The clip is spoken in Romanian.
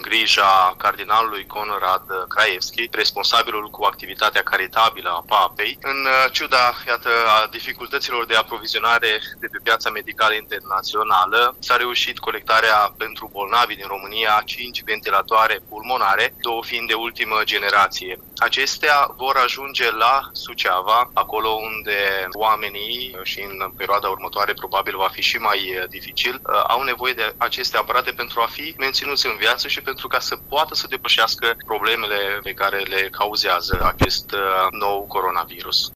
grija cardinalului Conrad Krajewski, responsabilul cu activitatea caritabilă a papei, în ciuda, iată, a dificultăților de aprovizionare de pe piața medicală internațională, s-a reușit colectarea pentru bolnavi din România 5 ventilatoare pulmonare, 2 fiind de ultimă generație. Acestea vor ajunge la Suceava, acolo unde oamenii, și în perioada următoare probabil va fi și mai dificil, au nevoie de aceste aparate pentru a fi menținuți în viață și pentru ca să poată să depășească problemele pe care le cauzează acest nou coronavirus.